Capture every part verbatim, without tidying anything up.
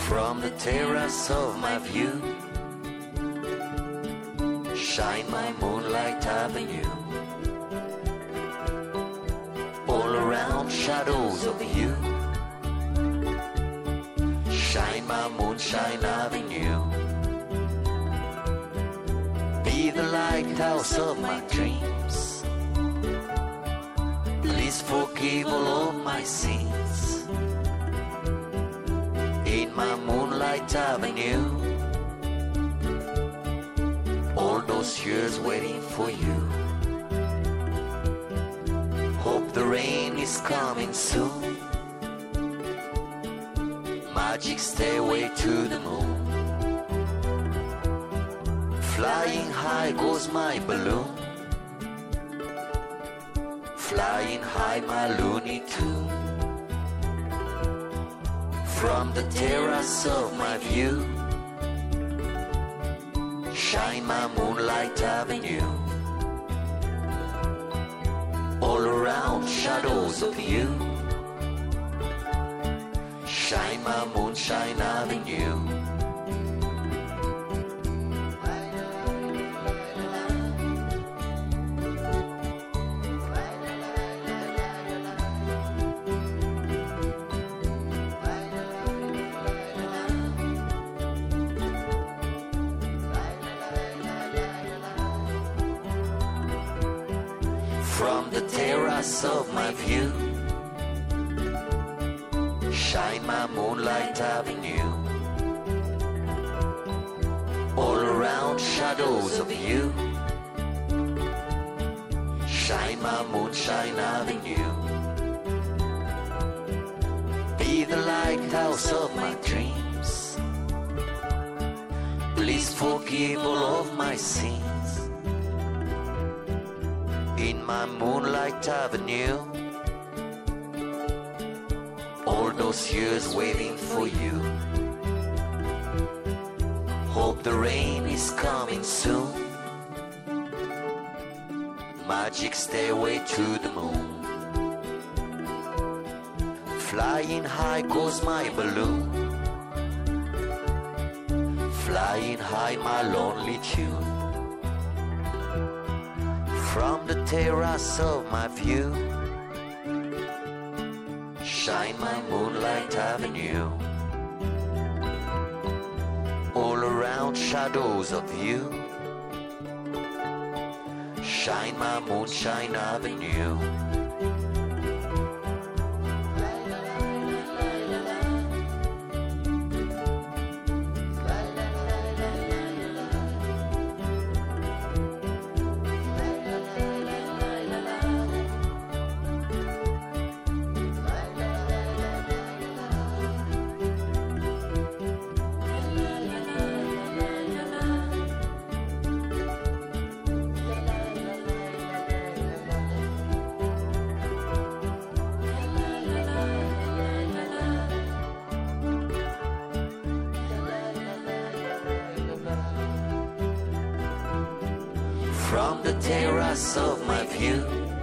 From the terrace of my view, shine my moonlight avenue. All around shadows of you, shine my moonshine avenue. Be the lighthouse of my dreams, please forgive all of my sins. In my moonlight avenue, all those years waiting for you. Hope the rain is coming soon. Magic stairway to the moon. Flying high goes my balloon. Flying high my Looney Tune. From the terrace of my view, shine my moonlight avenue. All around shadows of you, shine my moonshine avenue. From the terrace of my view, shine my moonlight avenue. All around shadows of you, shine my moonshine avenue. Be the lighthouse of my dreams, please forgive all of my sins. In my moonlight avenue, all those years waiting for you. Hope the rain is coming soon. Magic stairway to the moon. Flying high goes my balloon. Flying high my lonely tune. From the terrace of my view, shine my moonlight avenue. All around shadows of you, shine my moonshine avenue. From the terrace of my view,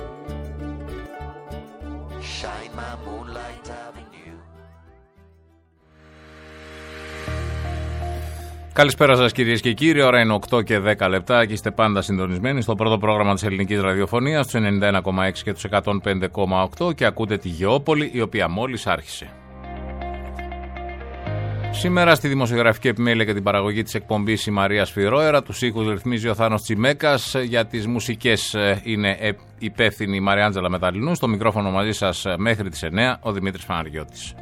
shine my moonlight avenue. Καλησπέρα σας κυρίες και κύριοι, ώρα είναι οκτώ και δέκα λεπτά και είστε πάντα συντονισμένοι στο πρώτο πρόγραμμα της ελληνικής ραδιοφωνίας, στους ενενήντα ένα κόμμα έξι και τους εκατόν πέντε κόμμα οκτώ και ακούτε τη Γεώπολη, η οποία μόλις άρχισε. Σήμερα στη δημοσιογραφική επιμέλεια και την παραγωγή της εκπομπής η Μαρία Σφυρόερα, τους ήχους ρυθμίζει ο Θάνος Τσιμέκας, για τις μουσικές είναι υπεύθυνη η Μαριάντζελα Μεταλλινού, στο μικρόφωνο μαζί σας μέχρι τις εννιά ο Δημήτρης Παναγιώτης.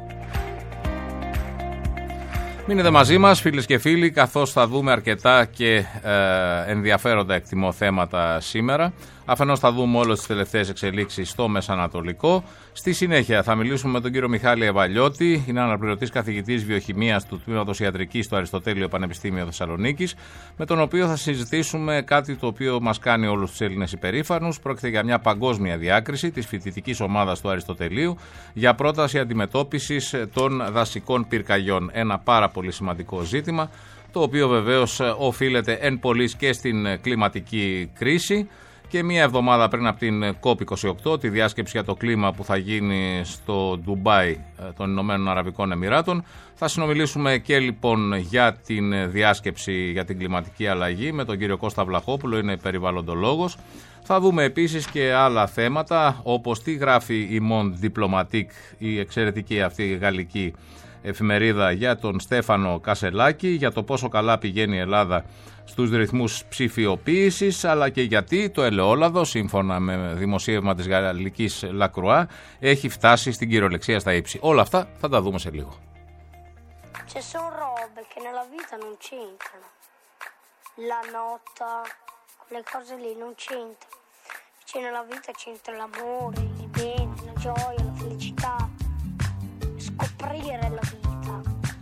Μείνετε μαζί μας φίλες και φίλοι, καθώς θα δούμε αρκετά και ε, ενδιαφέροντα εκτιμώ θέματα σήμερα. Αφενός θα δούμε όλες τις τελευταίες εξελίξεις στο Μεσανατολικό. Στη συνέχεια θα μιλήσουμε με τον κύριο Μιχάλη Ευαλιώτη, είναι αναπληρωτής καθηγητής βιοχημίας του Τμήματος Ιατρικής στο Αριστοτέλειο Πανεπιστήμιο Θεσσαλονίκης, με τον οποίο θα συζητήσουμε κάτι το οποίο μας κάνει όλους τους Έλληνες υπερήφανους. Πρόκειται για μια παγκόσμια διάκριση της φοιτητικής ομάδας του Αριστοτελείου για πρόταση αντιμετώπισης των δασικών πυρκαγιών. Ένα πάρα πολύ σημαντικό ζήτημα, το οποίο βεβαίως οφείλεται εν πολλοίς και στην κλιματική κρίση Και μία εβδομάδα πριν από την κόπ είκοσι οκτώ, τη διάσκεψη για το κλίμα που θα γίνει στο Ντουμπάι των Ηνωμένων Αραβικών Εμιράτων, θα συνομιλήσουμε και λοιπόν για την διάσκεψη για την κλιματική αλλαγή με τον κύριο Κώστα Βλαχόπουλο, είναι περιβαλλοντολόγος. Θα δούμε επίσης και άλλα θέματα, όπως τι γράφει η Monde Diplomatique, η εξαιρετική αυτή γαλλική εφημερίδα, για τον Στέφανο Κασελάκη, για το πόσο καλά πηγαίνει η Ελλάδα στους ρυθμούς ψηφιοποίησης, αλλά και γιατί το ελαιόλαδο, σύμφωνα με δημοσίευμα της γαλλικής Lacroix, έχει φτάσει στην κυριολεξία στα ύψη. Όλα αυτά θα τα δούμε σε λίγο. Ci sono robe che nella vita non c'entrano. La nota, quelle cose lì non c'entrano. Invece nella vita c'entra l'amore, il bene, la gioia, la felicità. Scoprire la vita.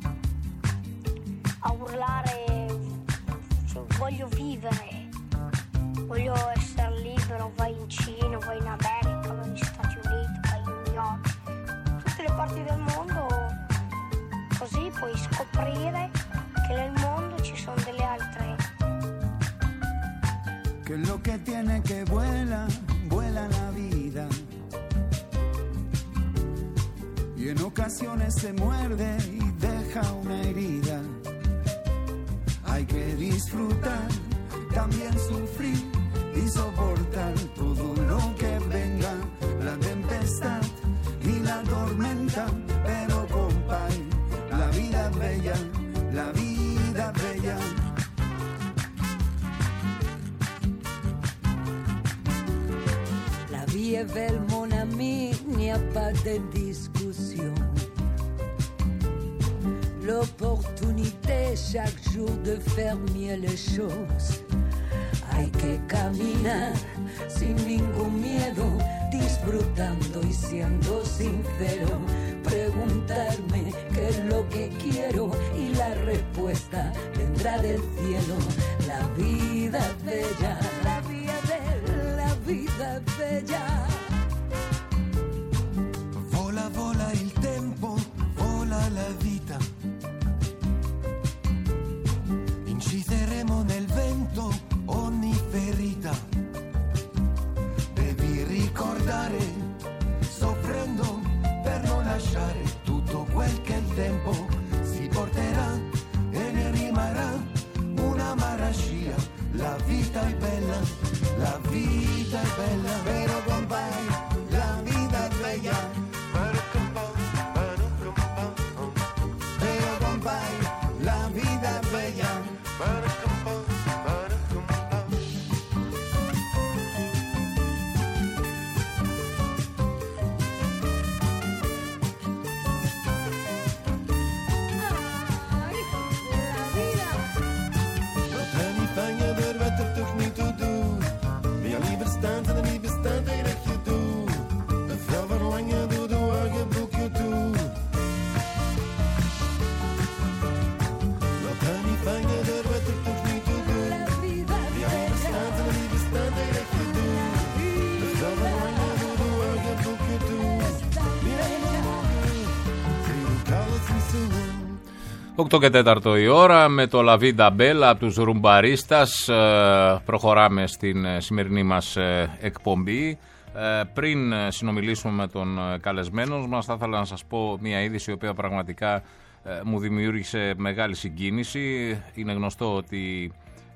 A urlare, cioè, voglio vivere. Voglio essere libero, vai in Cina, vai in America, vai negli Stati Uniti, vai in New York. Tutte le parti del mondo. Così puoi scoprire che nel mondo ci sono delle altre. Que lo que tiene que vuela, vuela la vida. Y en ocasiones se muerde y deja una herida. Hay que disfrutar, también sufrir y soportar todo lo que venga, la tempestad y la tormenta, pero compay. La vida es bella, la vida es bella. La vie est belle, mon ami, il n'y a pas de discussion. L'opportunité chaque jour de faire mieux les choses. Hay que caminar sin ningún miedo, disfrutando y siendo sincero. Preguntarme qué es lo que quiero y la respuesta vendrá del cielo. La vida es bella, la vida es bella, la vida es bella. Vola, vola il tempo, vola la vita. Incideremo nel vento ogni ferita. Devi ricordare, soffrendo per non lasciare tutto quel che il tempo si porterà e ne rimarrà una marascia. La vita è bella, la vita è bella, vero compagni, la vita è bella. Vero compagni, la vita è bella. οκτώ και τέσσερα η ώρα, με το La Vida Bella από τους Ρουμπαρίστας προχωράμε στην σημερινή μας εκπομπή. Πριν συνομιλήσουμε με τον καλεσμένο μας, θα ήθελα να σας πω μια είδηση η οποία πραγματικά μου δημιούργησε μεγάλη συγκίνηση. Είναι γνωστό ότι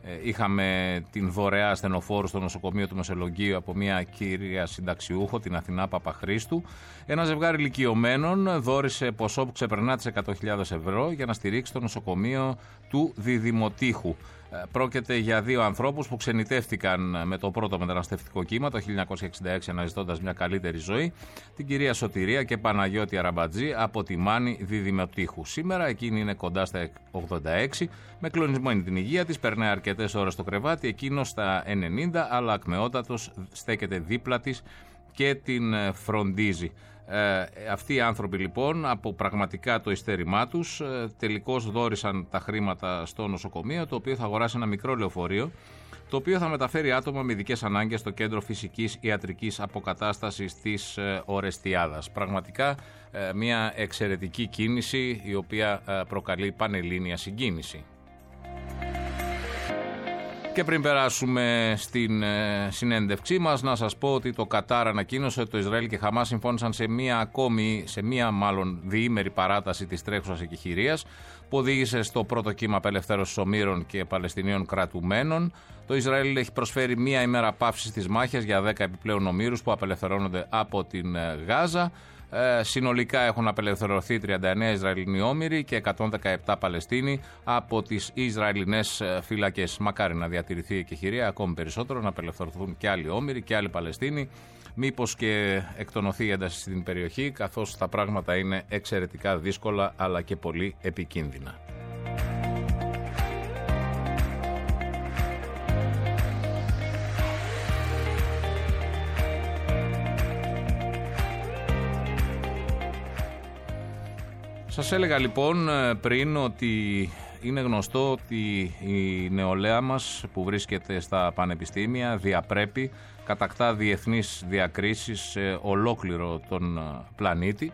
είχαμε την δωρεά ασθενοφόρου στο νοσοκομείο του Μεσολογγίου από μια κυρία συνταξιούχο, την Αθηνά Παπαχρήστου. Ένα ζευγάρι ηλικιωμένων δώρισε ποσό που ξεπερνά τις εκατό χιλιάδες ευρώ για να στηρίξει το νοσοκομείο του Διδημοτήχου. Πρόκειται για δύο ανθρώπους που ξενιτεύτηκαν με το πρώτο μεταναστευτικό κύμα το χίλια εννιακόσια εξήντα έξι, αναζητώντας μια καλύτερη ζωή, την κυρία Σωτηρία και Παναγιώτη Αραμπατζή από τη Μάνη Διδημοτήχου. Σήμερα εκείνη είναι κοντά στα ογδόντα έξι, με κλονισμένη την υγεία της, περνάει αρκετές ώρες στο κρεβάτι, εκείνος στα ενενήντα, αλλά ακμεότατος στέκεται δίπλα της και την φροντίζει. Ε, αυτοί οι άνθρωποι λοιπόν, από πραγματικά το ειστέρημά τους, ε, τελικώς δώρισαν τα χρήματα στο νοσοκομείο, το οποίο θα αγοράσει ένα μικρό λεωφορείο, το οποίο θα μεταφέρει άτομα με ειδικές ανάγκες στο κέντρο φυσικής ιατρικής αποκατάστασης της ε, Ορεστιάδας. Πραγματικά ε, μια εξαιρετική κίνηση, η οποία ε, προκαλεί πανελλήνια συγκίνηση. Και πριν περάσουμε στην ε, συνέντευξή μας, να σας πω ότι το Κατάρ ανακοίνωσε ότι το Ισραήλ και Χαμάς συμφώνησαν σε μία ακόμη, σε μία μάλλον διήμερη παράταση της τρέχουσας εκεχηρίας που οδήγησε στο πρώτο κύμα απελευθέρωσης ομήρων και Παλαιστινίων κρατουμένων. Το Ισραήλ έχει προσφέρει μία ημέρα παύσης της μάχης για δέκα επιπλέον ομήρους που απελευθερώνονται από την Γάζα. Ε, συνολικά έχουν απελευθερωθεί τριάντα εννέα Ισραηλινοί όμηροι και εκατόν δεκαεπτά Παλαιστίνοι από τις Ισραηλινές φυλακές. Μακάρι να διατηρηθεί η εκεχηρία ακόμη περισσότερο, να απελευθερωθούν και άλλοι όμηροι και άλλοι Παλαιστίνοι. Μήπως και εκτονωθεί η ένταση στην περιοχή, καθώς τα πράγματα είναι εξαιρετικά δύσκολα αλλά και πολύ επικίνδυνα. Σας έλεγα λοιπόν πριν ότι είναι γνωστό ότι η νεολαία μας που βρίσκεται στα πανεπιστήμια διαπρέπει, κατακτά διεθνείς διακρίσεις σε ολόκληρο τον πλανήτη.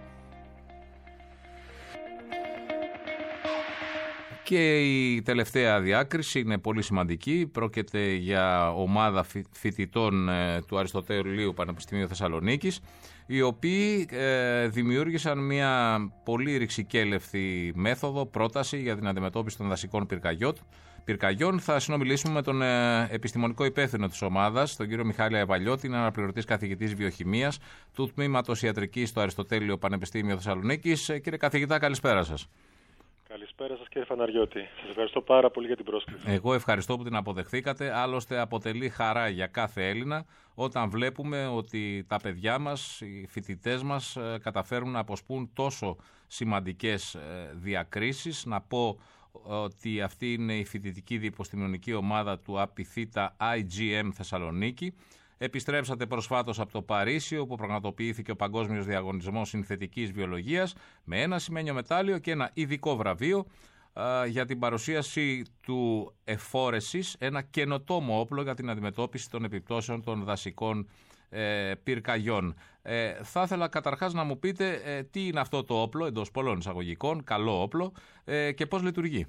Και η τελευταία διάκριση είναι πολύ σημαντική. Πρόκειται για ομάδα φοιτητών του Αριστοτέλειου Πανεπιστημίου Θεσσαλονίκης, οι οποίοι ε, δημιούργησαν μια πολύ ρηξικέλευτη μέθοδο, πρόταση για την αντιμετώπιση των δασικών πυρκαγιών. Θα συνομιλήσουμε με τον ε, επιστημονικό υπεύθυνο της ομάδας, τον κύριο Μιχάλη Αβαλιώτη, είναι αναπληρωτής καθηγητής βιοχημίας του Τμήματος Ιατρικής στο Αριστοτέλειο Πανεπιστήμιο Θεσσαλονίκης. Ε, κύριε καθηγητά, καλησπέρα σας. Καλησπέρα σας κύριε Φαναριώτη. Σας ευχαριστώ πάρα πολύ για την πρόσκληση. Εγώ ευχαριστώ που την αποδεχθήκατε. Άλλωστε αποτελεί χαρά για κάθε Έλληνα όταν βλέπουμε ότι τα παιδιά μας, οι φοιτητές μας καταφέρουν να αποσπούν τόσο σημαντικές διακρίσεις. Να πω ότι αυτή είναι η φοιτητική διεπιστημονική ομάδα του ΑΠΙΘΙΤΑ άι τζι εμ Θεσσαλονίκη. Επιστρέψατε προσφάτως από το Παρίσι, όπου πραγματοποιήθηκε ο Παγκόσμιος Διαγωνισμός Συνθετικής Βιολογίας με ένα σημαίνιο μετάλλιο και ένα ειδικό βραβείο α, για την παρουσίαση του εφόρεσης, ένα καινοτόμο όπλο για την αντιμετώπιση των επιπτώσεων των δασικών ε, πυρκαγιών. Ε, θα ήθελα καταρχάς να μου πείτε ε, τι είναι αυτό το όπλο, εντός πολλών εισαγωγικών, καλό όπλο, ε, και πώς λειτουργεί.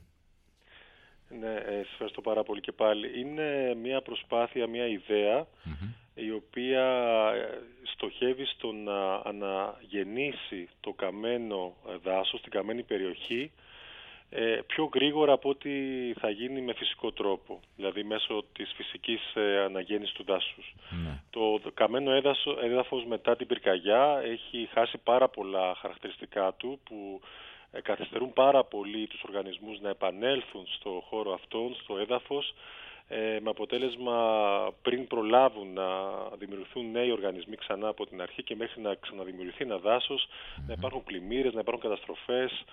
Ναι, ε, σας ευχαριστώ πάρα πολύ και πάλι. Είναι μια προσπάθεια, μια ιδέα, mm-hmm. η οποία στοχεύει στο να αναγεννήσει το καμένο δάσος, την καμένη περιοχή, ε, πιο γρήγορα από ό,τι θα γίνει με φυσικό τρόπο, δηλαδή μέσω της φυσικής ε, αναγέννησης του δάσους. Mm-hmm. Το, το καμένο έδασο, έδαφος μετά την πυρκαγιά έχει χάσει πάρα πολλά χαρακτηριστικά του που καθυστερούν πάρα πολύ τους οργανισμούς να επανέλθουν στο χώρο αυτόν, στο έδαφος, ε, με αποτέλεσμα πριν προλάβουν να δημιουργηθούν νέοι οργανισμοί ξανά από την αρχή και μέχρι να ξαναδημιουργηθεί ένα δάσος, mm-hmm. να υπάρχουν πλημμύρες, να υπάρχουν καταστροφές,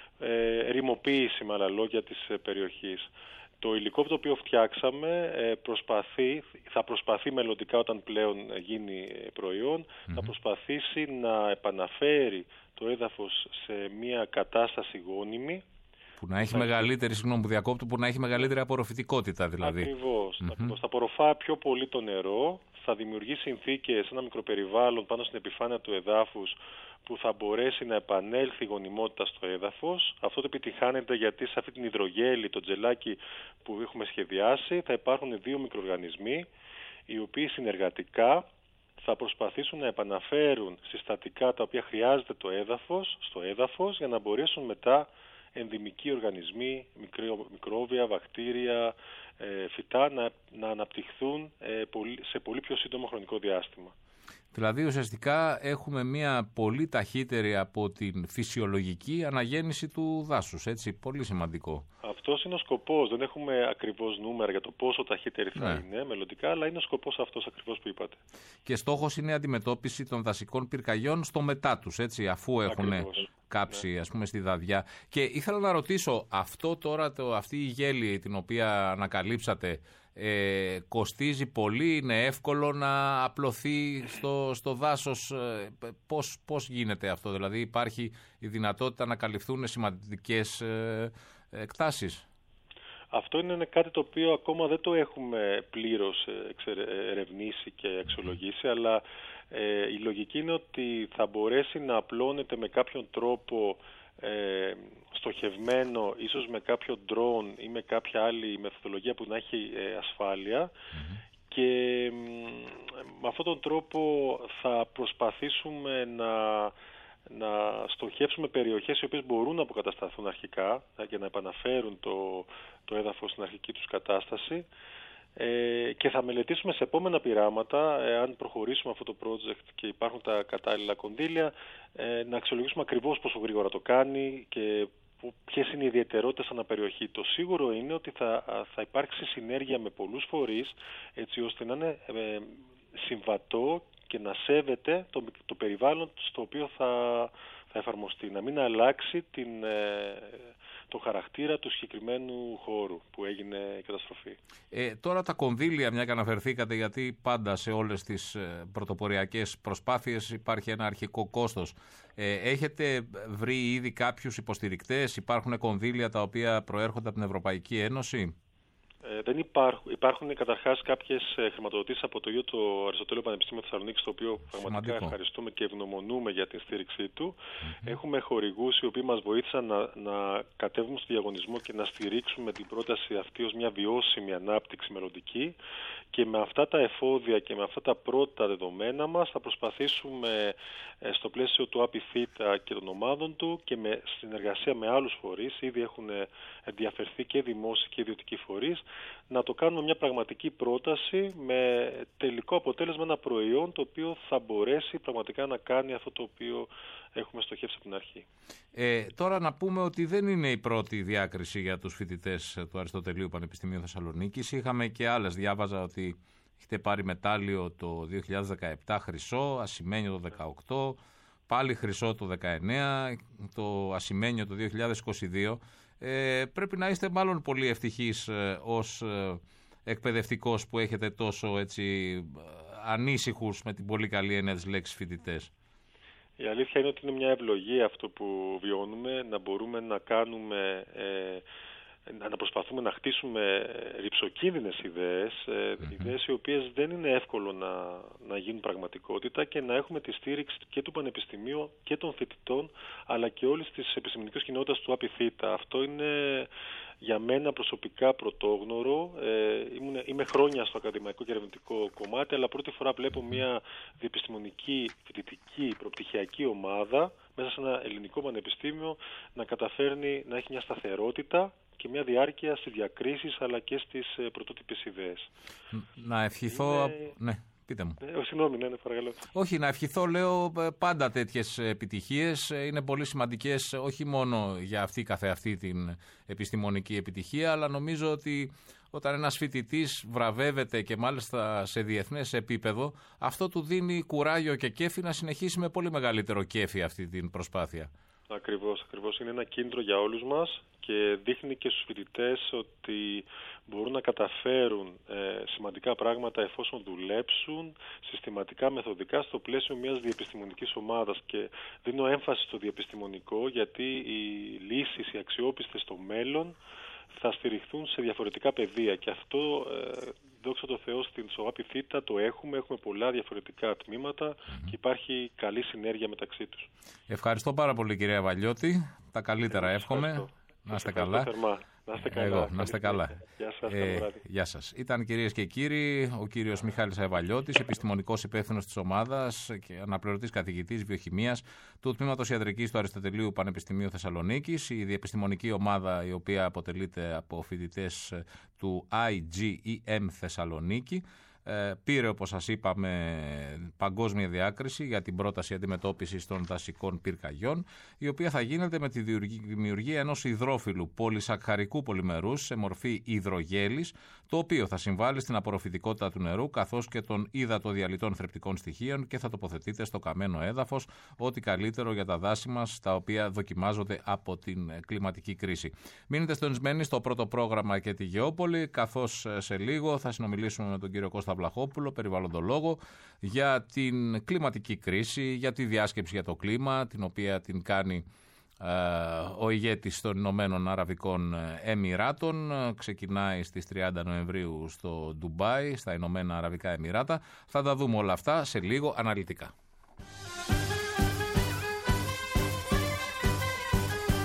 ε, ερημοποίηση με άλλα λόγια της ε, περιοχής. Το υλικό το οποίο φτιάξαμε ε, προσπαθεί, θα προσπαθεί μελλοντικά όταν πλέον γίνει προϊόν, mm-hmm. να προσπαθήσει να επαναφέρει το έδαφος σε μια κατάσταση γόνιμη. Που να έχει θα μεγαλύτερη, συγγνώμη που διακόπτω, που να έχει μεγαλύτερη απορροφητικότητα δηλαδή. Ακριβώς. Mm-hmm. ακριβώς. Θα απορροφά πιο πολύ το νερό, θα δημιουργεί συνθήκες, ένα μικροπεριβάλλον πάνω στην επιφάνεια του εδάφους που θα μπορέσει να επανέλθει η γονιμότητα στο έδαφος. Αυτό το επιτυχάνεται γιατί σε αυτή την υδρογέλη, το τζελάκι που έχουμε σχεδιάσει, θα υπάρχουν δύο μικροοργανισμοί οι οποίοι συνεργατικά θα προσπαθήσουν να επαναφέρουν συστατικά τα οποία χρειάζεται το έδαφος στο έδαφος για να μπορέσουν μετά ενδυμικοί οργανισμοί, μικρό, μικρόβια, βακτήρια, ε, φυτά να, να αναπτυχθούν ε, πολύ, σε πολύ πιο σύντομο χρονικό διάστημα. Δηλαδή ουσιαστικά έχουμε μια πολύ ταχύτερη από την φυσιολογική αναγέννηση του δάσους, έτσι, πολύ σημαντικό. Αυτός είναι ο σκοπός, δεν έχουμε ακριβώς νούμερα για το πόσο ταχύτερη θα ναι. είναι μελλοντικά, αλλά είναι ο σκοπός αυτός ακριβώς που είπατε. Και στόχος είναι η αντιμετώπιση των δασικών πυρκαγιών στο μετά τους, έτσι, αφού έχουν ακριβώς. κάψει ναι. ας πούμε στη δαδιά. Και ήθελα να ρωτήσω, αυτό τώρα, το, αυτή η γέλη την οποία ανακαλύψατε, Ε, κοστίζει πολύ, είναι εύκολο να απλωθεί στο, στο δάσος, ε, πώς, πώς γίνεται αυτό, δηλαδή υπάρχει η δυνατότητα να καλυφθούν σημαντικές ε, εκτάσεις? Αυτό είναι κάτι το οποίο ακόμα δεν το έχουμε πλήρως ερευνήσει και αξιολογήσει, mm. αλλά ε, η λογική είναι ότι θα μπορέσει να απλώνεται με κάποιον τρόπο ε, στοχευμένο, ίσως με κάποιο drone ή με κάποια άλλη μεθοδολογία που να έχει ε, ασφάλεια, mm-hmm. και με αυτόν τον τρόπο θα προσπαθήσουμε να, να στοχεύσουμε περιοχές οι οποίες μπορούν να αποκατασταθούν αρχικά και να επαναφέρουν το, το έδαφος στην αρχική τους κατάσταση. Ε, και θα μελετήσουμε σε επόμενα πειράματα, ε, αν προχωρήσουμε αυτό το project και υπάρχουν τα κατάλληλα κονδύλια, ε, να αξιολογήσουμε ακριβώς πόσο γρήγορα το κάνει και ποιες είναι οι ιδιαιτερότητες ανά περιοχή. Το σίγουρο είναι ότι θα, θα υπάρξει συνέργεια με πολλούς φορείς, έτσι ώστε να είναι ε, συμβατό και να σέβεται το, το περιβάλλον στο οποίο θα, θα εφαρμοστεί, να μην αλλάξει την, ε, το χαρακτήρα του συγκεκριμένου χώρου που έγινε η καταστροφή. Ε, τώρα τα κονδύλια, μια και αναφερθήκατε, γιατί πάντα σε όλες τις πρωτοποριακές προσπάθειες υπάρχει ένα αρχικό κόστος. Ε, έχετε βρει ήδη κάποιους υποστηρικτές, υπάρχουν κονδύλια τα οποία προέρχονται από την Ευρωπαϊκή Ένωση? Ε, δεν υπάρχουν, υπάρχουν καταρχάς κάποιες ε, χρηματοδοτήσεις από το ίδιο το Αριστοτέλειο Πανεπιστήμιο Θεσσαλονίκης, το οποίο πραγματικά Σημαντικό. ευχαριστούμε και ευγνωμονούμε για την στήριξή του. Mm-hmm. Έχουμε χορηγούς οι οποίοι μας βοήθησαν να, να κατέβουμε στο διαγωνισμό και να στηρίξουμε την πρόταση αυτή ως μια βιώσιμη ανάπτυξη μελλοντική, και με αυτά τα εφόδια και με αυτά τα πρώτα δεδομένα μας θα προσπαθήσουμε ε, στο πλαίσιο του ΑΠΙΘΙΤΑ και των ομάδων του και με συνεργασία με άλλους φορείς, ήδη έχουν ενδιαφερθεί και δημόσιοι και ιδιωτικοί φορείς, να το κάνουμε μια πραγματική πρόταση με τελικό αποτέλεσμα ένα προϊόν το οποίο θα μπορέσει πραγματικά να κάνει αυτό το οποίο έχουμε στοχεύσει από την αρχή. Ε, τώρα να πούμε ότι δεν είναι η πρώτη διάκριση για τους φοιτητές του Αριστοτελείου Πανεπιστημίου Θεσσαλονίκης. Είχαμε και άλλες, διάβαζα ότι έχετε πάρει μετάλλιο το δύο χιλιάδες δεκαεπτά χρυσό, ασημένιο το δεκαοκτώ, πάλι χρυσό το δεκαεννέα, το ασημένιο το δύο χιλιάδες είκοσι δύο. Ε, πρέπει να είστε μάλλον πολύ ευτυχείς ε, ως ε, εκπαιδευτικός που έχετε τόσο έτσι ε, ανήσυχους, με την πολύ καλή έννοια της λέξης, φοιτητές. Η αλήθεια είναι ότι είναι μια ευλογία αυτό που βιώνουμε, να μπορούμε να κάνουμε, ε, να προσπαθούμε να χτίσουμε ρυψοκίνδυνες ιδέες, ε, mm-hmm. ιδέες οι οποίες δεν είναι εύκολο να, να γίνουν πραγματικότητα, και να έχουμε τη στήριξη και του Πανεπιστημίου και των φοιτητών, αλλά και όλης της επιστημονικής κοινότητας του ΑΠΙΘΙΤΑ. Αυτό είναι για μένα προσωπικά πρωτόγνωρο. Ε, ήμουν, είμαι χρόνια στο ακαδημαϊκό και ερευνητικό κομμάτι, αλλά πρώτη φορά βλέπω μια διεπιστημονική, φοιτητική, προπτυχιακή ομάδα μέσα σε ένα ελληνικό πανεπιστήμιο να καταφέρνει να έχει μια σταθερότητα και μια διάρκεια στις διακρίσεις αλλά και στις πρωτότυπες ιδέες. Να ευχηθώ... Είναι... Ναι. Πείτε μου. Ε, συγγνώμη, ναι, ναι, παρακαλώ. Όχι, να ευχηθώ, λέω, πάντα τέτοιες επιτυχίες είναι πολύ σημαντικές, όχι μόνο για αυτή καθεαυτή την επιστημονική επιτυχία, αλλά νομίζω ότι όταν ένας φοιτητής βραβεύεται και μάλιστα σε διεθνές επίπεδο, αυτό του δίνει κουράγιο και κέφι να συνεχίσει με πολύ μεγαλύτερο κέφι αυτή την προσπάθεια. Ακριβώς, ακριβώς. Είναι ένα κίνητρο για όλους μας και δείχνει και στους φοιτητές ότι μπορούν να καταφέρουν ε, σημαντικά πράγματα εφόσον δουλέψουν συστηματικά, μεθοδικά στο πλαίσιο μιας διεπιστημονικής ομάδας. Και δίνω έμφαση στο διεπιστημονικό, γιατί οι λύσεις, οι αξιόπιστες στο μέλλον θα στηριχθούν σε διαφορετικά πεδία, και αυτό ε, δόξα τω Θεώ στην ΑΠΙΘΙΤΑ το έχουμε, έχουμε πολλά διαφορετικά τμήματα mm-hmm. και υπάρχει καλή συνέργεια μεταξύ τους. Ευχαριστώ πάρα πολύ, κυρία Βαλιώτη, τα καλύτερα εύχομαι. Ευχαριστώ. Να είστε καλά. Να είστε καλά. Εγώ, να είστε καλά. Γεια σας, ε, γεια σας. Ήταν, κυρίες και κύριοι, ο κύριος Μιχάλης Αϊβαλιώτης, επιστημονικός υπεύθυνος της ομάδας και αναπληρωτής καθηγητής βιοχημίας του Τμήματος Ιατρικής του Αριστοτελείου Πανεπιστημίου Θεσσαλονίκης. Η διεπιστημονική ομάδα, η οποία αποτελείται από φοιτητές του άι τζι ι εμ Θεσσαλονίκη, πήρε, όπως σας είπαμε, παγκόσμια διάκριση για την πρόταση αντιμετώπισης των δασικών πυρκαγιών, η οποία θα γίνεται με τη δημιουργία ενός υδρόφυλλου πολυσακχαρικού πολυμερούς σε μορφή υδρογέλης, το οποίο θα συμβάλλει στην απορροφητικότητα του νερού καθώς και των υδατοδιαλυτών θρεπτικών στοιχείων και θα τοποθετείται στο καμένο έδαφος, ό,τι καλύτερο για τα δάση μας, τα οποία δοκιμάζονται από την κλιματική κρίση. Μείνετε συντονισμένοι στο πρώτο πρόγραμμα και τη Γεώπολη, καθώς σε λίγο θα συνομιλήσουμε με τον κύριο Κώστα Βλαχόπουλο, περιβαλλοντολόγο, για την κλιματική κρίση, για τη διάσκεψη για το κλίμα, την οποία την κάνει ε, ο ηγέτης των Ηνωμένων Αραβικών Εμιράτων. Ξεκινάει στις τριάντα Νοεμβρίου στο Ντουμπάι, στα Ηνωμένα Αραβικά Εμιράτα. Θα τα δούμε όλα αυτά σε λίγο αναλυτικά.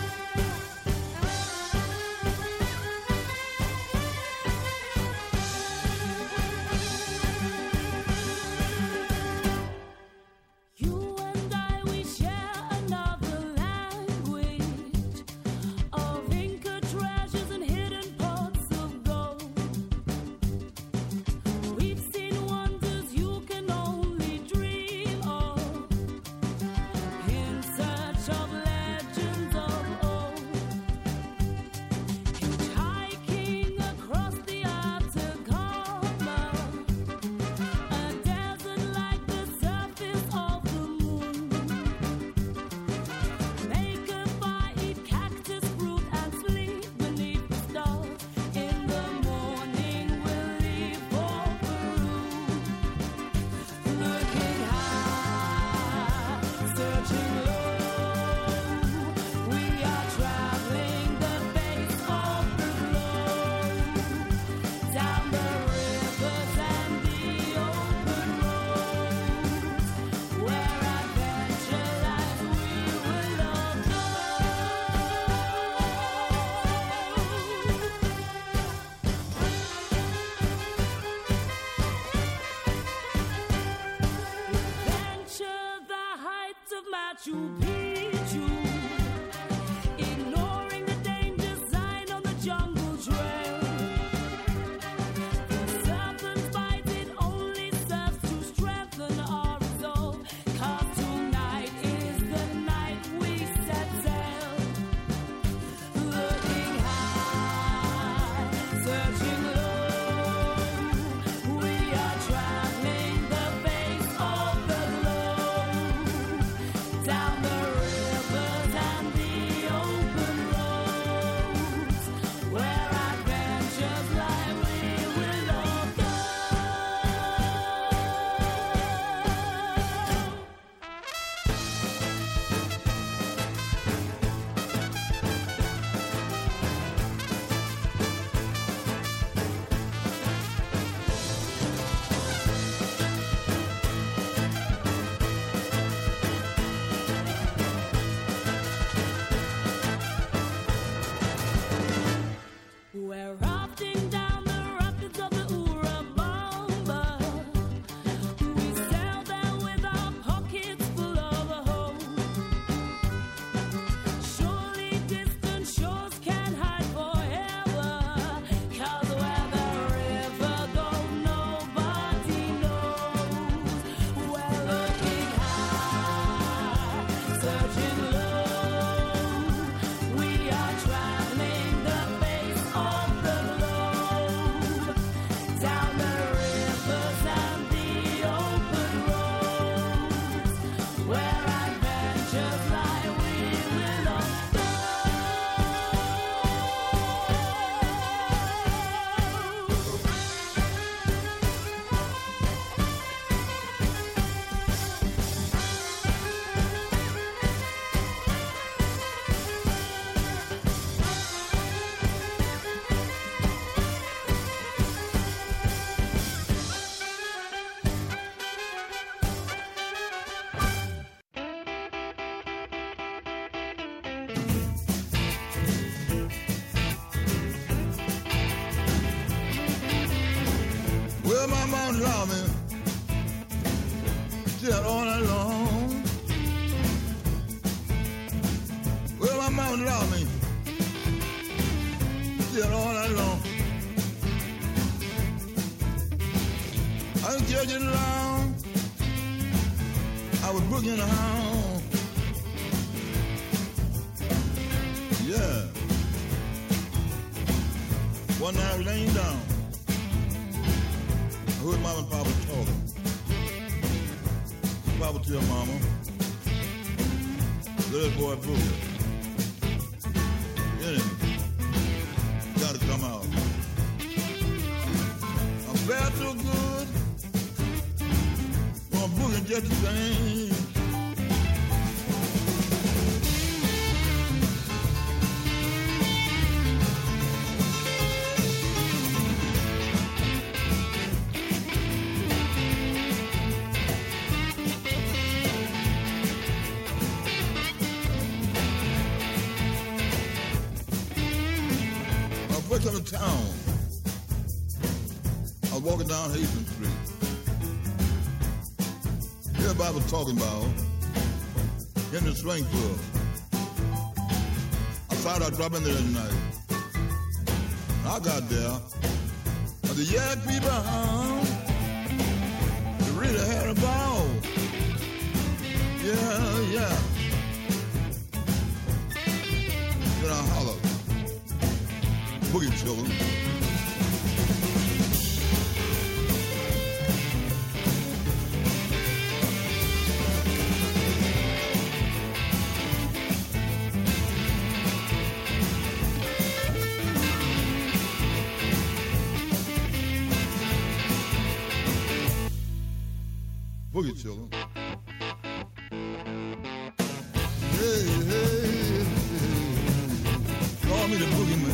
Machu Picchu, ignoring the danger sign on the jungle trail. The serpent bite, it only serves to strengthen our resolve. 'Cause tonight is the night we set sail. Looking high, searching low, we are traveling the face of the globe. Down the rivers and the open roads, where adventures lie, we will all go. We're rafting down the rapids of the Urubamba. We sail there with our pockets full of hope. Surely distant shores can't hide forever. 'Cause where the river goes, nobody knows. We're looking high, searching low. We are traveling the face of the globe. Down the rivers and the open roads, where adventures lie, we will all go. Well, my mom loved me just all night long. Well, my mom loved me just all night long. I didn't care just long. I was booking the house. Yeah. One night I was laying down. I heard Mama and Papa talking. Papa tell Mama, let that boy boogie. Anyway, gotta come out. I'm bad so good. I'm boogie just the same. First time in town, I was walking down Hastings Street. Everybody was talking about in the swing club. I thought I'd drop in there tonight. I got there. I said, yeah, people, huh? They really had a ball. Yeah, yeah. Then I hollered. Boogie children. Boogie children. Hey, hey, hey. Call me the boogeyman.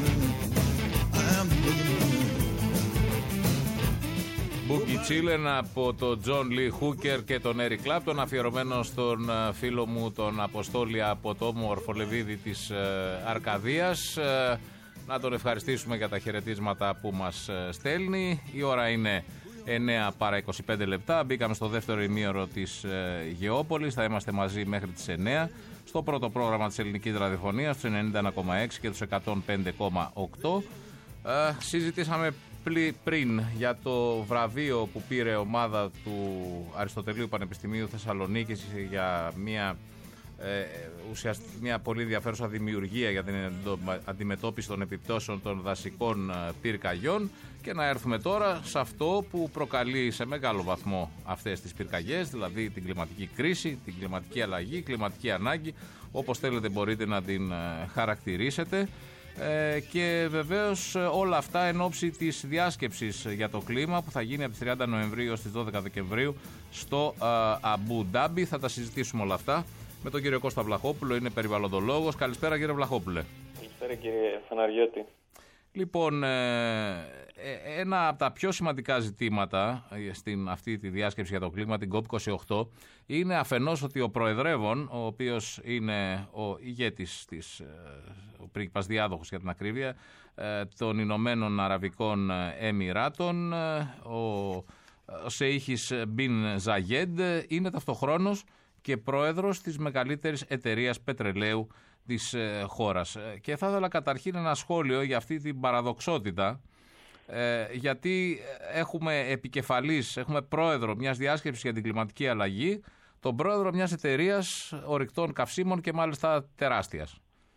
Boogie Children από τον John Lee Hooker και τον Eric Clapton, αφιερωμένο στον φίλο μου τον Αποστόλη από το όμορφο Λεβίδι της Αρκαδίας. Να τον ευχαριστήσουμε για τα χαιρετίσματα που μας στέλνει. Η ώρα είναι εννέα παρά είκοσι πέντε λεπτά. Μπήκαμε στο δεύτερο ημίωρο της ε, Γεώπολης. Θα είμαστε μαζί μέχρι τις εννέα. Στο πρώτο πρόγραμμα της ελληνικής ραδιοφωνίας, τους ενενήντα ένα κόμμα έξι και τους εκατόν πέντε κόμμα οκτώ. Ε, συζητήσαμε πλη, πριν για το βραβείο που πήρε ομάδα του Αριστοτελείου Πανεπιστημίου Θεσσαλονίκης για μια, ε, ουσιαστικά, μια πολύ ενδιαφέρουσα δημιουργία για την αντιμετώπιση των επιπτώσεων των δασικών πυρκαγιών, και να έρθουμε τώρα σε αυτό που προκαλεί σε μεγάλο βαθμό αυτές τις πυρκαγιές, δηλαδή την κλιματική κρίση, την κλιματική αλλαγή, κλιματική ανάγκη, όπως θέλετε μπορείτε να την χαρακτηρίσετε. Ε, και βεβαίως όλα αυτά εν ώψη της διάσκεψης για το κλίμα που θα γίνει από τις τριάντα Νοεμβρίου στις δώδεκα Δεκεμβρίου στο Αμπού Ντάμπι. Θα τα συζητήσουμε όλα αυτά με τον κύριο Κώστα Βλαχόπουλο, είναι περιβαλλοντολόγος. Καλησπέρα κύριε Βλαχόπουλε. Καλησπέρα κύριε Φαναριώτη. Λοιπόν, ένα από τα πιο σημαντικά ζητήματα στην αυτή τη διάσκεψη για το κλίμα, την κοπ είκοσι οκτώ, είναι αφενός ότι ο προεδρεύων, ο οποίος είναι ο ηγέτης της, ο πρίγκιπας διάδοχος για την ακρίβεια, των Ηνωμένων Αραβικών Εμιράτων, ο Σεΐχης Μπιν Ζαγέντ, είναι ταυτοχρόνως και πρόεδρος της μεγαλύτερης εταιρείας πετρελαίου της ε, χώρας. Και θα ήθελα καταρχήν ένα σχόλιο για αυτή την παραδοξότητα, ε, γιατί έχουμε επικεφαλής, έχουμε πρόεδρο μιας διάσκεψης για την κλιματική αλλαγή, τον πρόεδρο μιας εταιρείας ορυκτών καυσίμων και μάλιστα τεράστιας.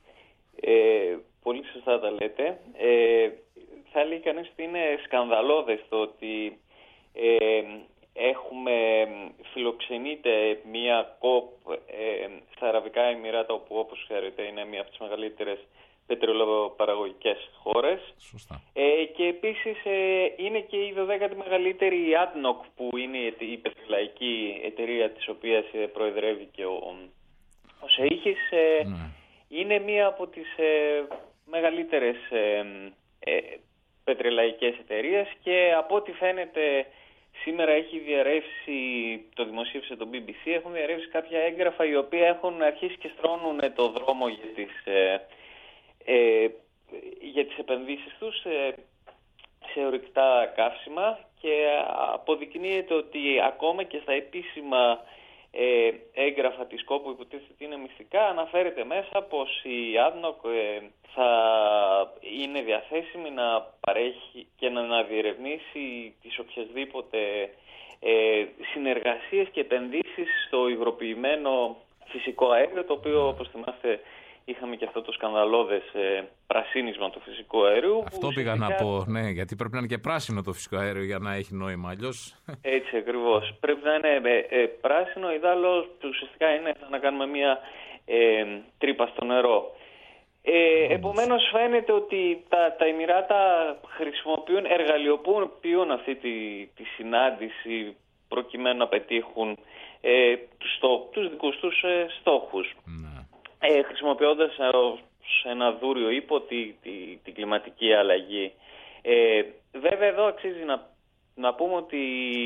Ε, πολύ σωστά τα λέτε. Ε, θα έλεγε κανείς ότι είναι σκανδαλώδες το ότι ε, έχουμε φιλοξενείται μια κοπ ε, στα Αραβικά Εμιράτα, όπου όπως ξέρετε είναι μια από τις μεγαλύτερες πετρελαιοπαραγωγικές χώρες. Σωστά. Ε, και επίσης ε, είναι και η δωδέκατη μεγαλύτερη άντνοκ, που είναι η πετρελαϊκή εταιρεία της οποίας ε, προεδρεύει και ο, ο Σεΐχης. Ε, ναι. Είναι μια από τις ε, μεγαλύτερες ε, ε, πετρελαϊκές εταιρείες, και από ό,τι φαίνεται σήμερα έχει διαρρεύσει, το δημοσίευσε το μπι μπι σι, έχουν διαρρεύσει κάποια έγγραφα οι οποία έχουν αρχίσει και στρώνουν το δρόμο για τις, ε, ε, για τις επενδύσεις τους ε, σε ορυκτά καύσιμα, και αποδεικνύεται ότι ακόμα και στα επίσημα ε, έγγραφα της κόπου, υποτίθεται ότι είναι μυστικά, αναφέρεται μέσα πως η άντνοκ ε, θα είναι διαθέσιμη να παρέχει και να, να διερευνήσει τις οποιασδήποτε ε, συνεργασίες και επενδύσεις στο υγροποιημένο φυσικό αέριο, το οποίο, όπως θυμάστε, είχαμε και αυτό το σκανδαλώδες ε, πρασίνισμα του φυσικού αερίου. Αυτό πήγα ουσιαστικά να πω, ναι, γιατί πρέπει να είναι και πράσινο το φυσικό αέριο για να έχει νόημα, αλλιώς. Έτσι ακριβώς. Πρέπει να είναι ε, ε, πράσινο, ιδάλλως ουσιαστικά είναι να κάνουμε μια ε, τρύπα στο νερό. Ε, επομένως φαίνεται ότι τα, τα Εμιράτα χρησιμοποιούν, εργαλειοποιούν αυτή τη, τη συνάντηση προκειμένου να πετύχουν ε, τους, στό, τους δικούς τους ε, στόχους. Ναι. Ε, χρησιμοποιώντας σε ένα δούριο ύπο τη, τη, την κλιματική αλλαγή. Ε, βέβαια εδώ αξίζει να, να πούμε ότι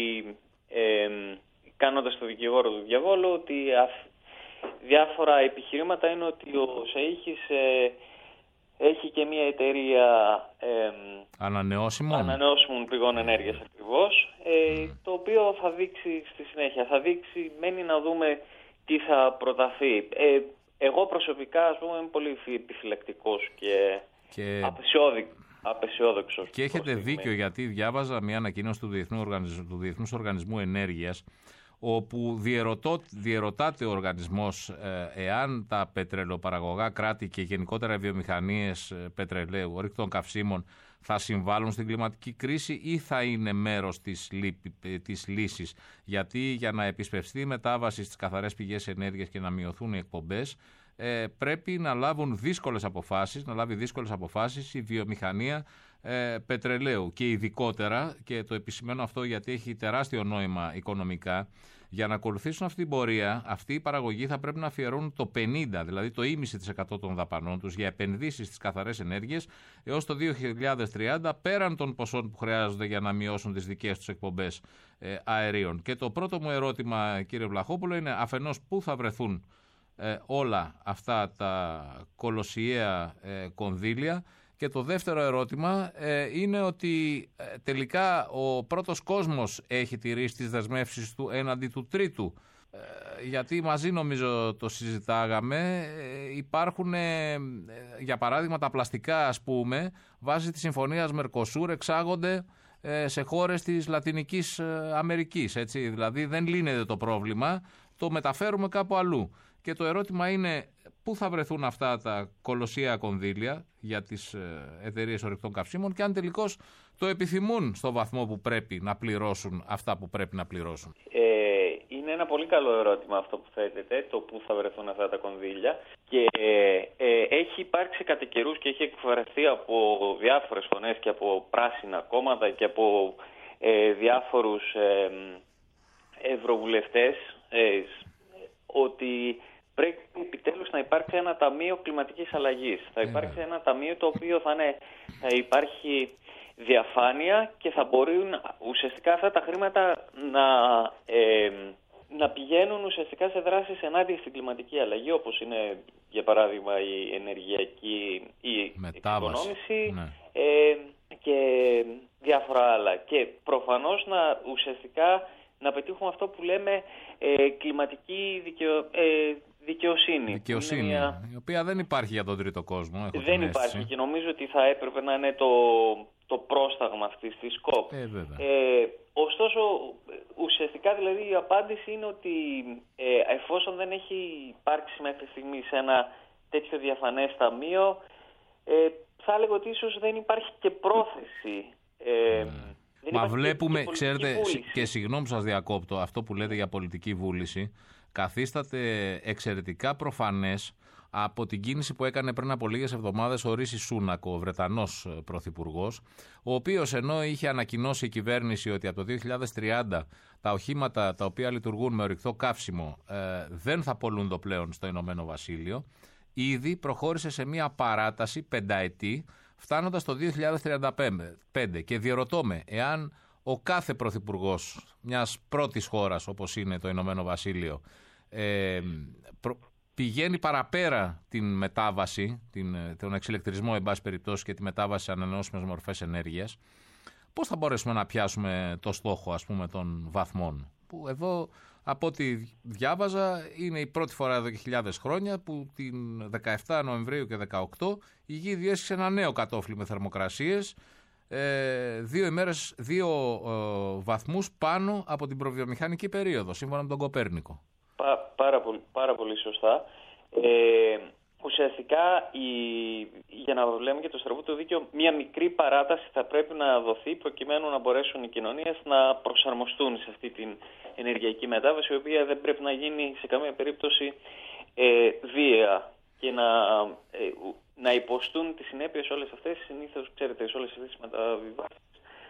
ε, κάνοντας το δικηγόρο του διαβόλου, ότι αφ, διάφορα επιχειρήματα είναι ότι ο Σεΐχης ε, έχει και μια εταιρεία ε, ανανεώσιμων. ανανεώσιμων πηγών ενέργειας ακριβώς, ε, mm. το οποίο θα δείξει στη συνέχεια. Θα δείξει, μένει να δούμε τι θα προταθεί. Ε, εγώ προσωπικά, ας πούμε, είμαι πολύ επιφυλακτικός και, και... απεσιόδοξος. Και έχετε δίκιο, γιατί διάβαζα μια ανακοίνωση του Διεθνού Οργανισμού, του Διεθνούς Οργανισμού Ενέργειας, όπου διερωτώ, διερωτάται ο οργανισμός ε, εάν τα πετρελαιοπαραγωγά κράτη και γενικότερα οι βιομηχανίες πετρελαίου, ορυκτών καυσίμων, θα συμβάλλουν στην κλιματική κρίση ή θα είναι μέρος της, της λύσης. Γιατί για να επισπευστεί η μετάβαση στις καθαρές πηγές ενέργειας και να μειωθούν οι εκπομπές, ε, πρέπει να λάβουν δύσκολες αποφάσεις, να λάβει δύσκολες αποφάσεις η βιομηχανία ε, πετρελαίου. Και ειδικότερα, και το επισημαίνω αυτό γιατί έχει τεράστιο νόημα οικονομικά, για να ακολουθήσουν αυτή την πορεία, αυτή η παραγωγή θα πρέπει να αφιερώνουν το πενήντα, δηλαδή το ίμιση τοις εκατό των δαπανών τους για επενδύσεις στις καθαρές ενέργειες έως το δύο χιλιάδες τριάντα, πέραν των ποσών που χρειάζονται για να μειώσουν τις δικές τους εκπομπές ε, αερίων. Και το πρώτο μου ερώτημα, κύριε Βλαχόπουλο, είναι αφενός πού θα βρεθούν ε, όλα αυτά τα κολοσιαία ε, κονδύλια, Και το δεύτερο ερώτημα ε, είναι ότι ε, τελικά ο πρώτος κόσμος έχει τηρήσει τις δεσμεύσεις του έναντι του τρίτου. Ε, γιατί μαζί νομίζω το συζητάγαμε, ε, υπάρχουν ε, ε, για παράδειγμα τα πλαστικά, ας πούμε, βάσει της συμφωνίας Μερκοσούρ εξάγονται ε, σε χώρες της Λατινικής ε, Αμερικής, έτσι, δηλαδή δεν λύνεται το πρόβλημα, το μεταφέρουμε κάπου αλλού. Και το ερώτημα είναι πού θα βρεθούν αυτά τα κολοσσία κονδύλια για τις εταιρείες ορυκτών καυσίμων και αν τελικώς το επιθυμούν στο βαθμό που πρέπει να πληρώσουν αυτά που πρέπει να πληρώσουν. Ε, είναι ένα πολύ καλό ερώτημα αυτό που θέτετε, το πού θα βρεθούν αυτά τα κονδύλια. Και ε, ε, έχει υπάρξει κατά καιρούς και έχει εκφραστεί από διάφορες φωνές και από πράσινα κόμματα και από ε, διάφορους ε, ευρωβουλευτές ε, ότι πρέπει επιτέλους να υπάρξει ένα ταμείο κλιματικής αλλαγής. Θα υπάρξει ένα ταμείο το οποίο θα, είναι, θα υπάρχει διαφάνεια και θα μπορούν ουσιαστικά αυτά τα χρήματα να, ε, να πηγαίνουν ουσιαστικά σε δράσεις ενάντια στην κλιματική αλλαγή, όπως είναι για παράδειγμα η ενεργειακή η εξοικονόμηση ναι. ε, και διάφορα άλλα. Και προφανώς να ουσιαστικά να πετύχουμε αυτό που λέμε ε, κλιματική δικαιο, ε, δικαιοσύνη. Δικαιοσύνη, μια... η οποία δεν υπάρχει για τον τρίτο κόσμο. Έχω δεν υπάρχει και νομίζω ότι θα έπρεπε να είναι το, το πρόσταγμα αυτής της κοπ. Ε, ε, ωστόσο, ουσιαστικά δηλαδή η απάντηση είναι ότι ε, εφόσον δεν έχει υπάρξει μέχρι στιγμής ένα τέτοιο διαφανές ταμείο, ε, θα έλεγα ότι ίσως δεν υπάρχει και πρόθεση. Ε, mm. Μα βλέπουμε, και ξέρετε, βούληση. Και συγγνώμη που σας διακόπτω, αυτό που λέτε για πολιτική βούληση καθίσταται εξαιρετικά προφανές από την κίνηση που έκανε πριν από λίγες εβδομάδες ο Ρίση Σούνακ, ο Βρετανός πρωθυπουργός, ο οποίος ενώ είχε ανακοινώσει η κυβέρνηση ότι από το δύο χιλιάδες τριάντα τα οχήματα τα οποία λειτουργούν με ορυκτό καύσιμο ε, δεν θα πολλούνται πλέον στο Ηνωμένο Βασίλειο, ήδη προχώρησε σε μια παράταση πενταετή φτάνοντας το δύο χιλιάδες τριάντα πέντε και διερωτώ με εάν ο κάθε πρωθυπουργός μιας πρώτης χώρας όπως είναι το Ηνωμένο Βασίλειο ε, προ, πηγαίνει παραπέρα την μετάβαση, την, τον εξηλεκτρισμό εν πάση περιπτώσει και τη μετάβαση σε ανανεώσιμες μορφές ενέργειας, πώς θα μπορέσουμε να πιάσουμε το στόχο ας πούμε των βαθμών, που εδώ από ό,τι διάβαζα είναι η πρώτη φορά εδώ και χιλιάδες χρόνια που την δεκαεφτά Νοεμβρίου και δεκαοκτώ η γη διέσχισε ένα νέο κατόφλι με θερμοκρασίες ε, δύο, ημέρες, δύο ε, βαθμούς πάνω από την προβιομηχανική περίοδο σύμφωνα με τον Κοπέρνικο. Πά, πάρα, πολύ, πάρα πολύ σωστά. Ε, ουσιαστικά η, για να λέμε και το στραβούτο δίκαιο, μια μικρή παράταση θα πρέπει να δοθεί προκειμένου να μπορέσουν οι κοινωνίες να προσαρμοστούν σε αυτή την ενεργειακή μετάβαση, η οποία δεν πρέπει να γίνει σε καμία περίπτωση ε, βία και να, ε, να υποστούν τις συνέπειες όλες αυτές. Συνήθως, ξέρετε, σε όλες αυτές τις μεταβάσεις,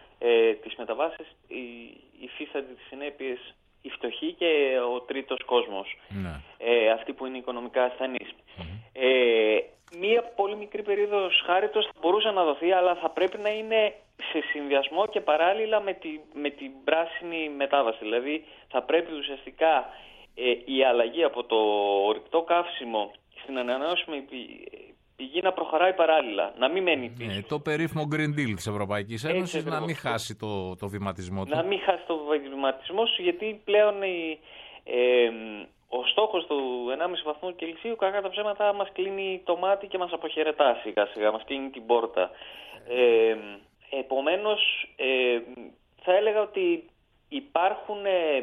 ε, τις μεταβάσεις υφίστανται τις συνέπειες η φτωχή και ο τρίτος κόσμος, ναι. ε, αυτοί που είναι οικονομικά ασθενείς. Mm-hmm. Ε, μία πολύ μικρή περίοδος χάριτος θα μπορούσε να δοθεί, αλλά θα πρέπει να είναι σε συνδυασμό και παράλληλα με, τη, με την πράσινη μετάβαση. Δηλαδή θα πρέπει ουσιαστικά ε, η αλλαγή από το ορυκτό καύσιμο στην ανανεώσιμη πηγή να προχωράει παράλληλα, να μην μένει πίσω. Ε, το περίφημο Green Deal της Ευρωπαϊκής Ένωσης να μην χάσει το, το βηματισμό του. Να μην χάσει το βηματισμό του, γιατί πλέον η, ε, ο στόχος του ενάμιση βαθμού Κελσίου κακά τα ψέματα μας κλείνει το μάτι και μας αποχαιρετά σιγά σιγά, μας κλείνει την πόρτα. Ε, επομένως, ε, θα έλεγα ότι υπάρχουν, ε,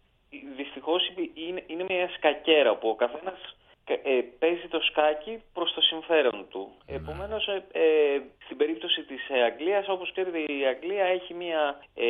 δυστυχώς είναι, είναι μια σκακέρα που ο καθένας Ε, παίζει το σκάκι προς το συμφέρον του. Mm. Επομένως, ε, ε, στην περίπτωση της ε, Αγγλίας, όπως ξέρετε, η Αγγλία έχει μια ε,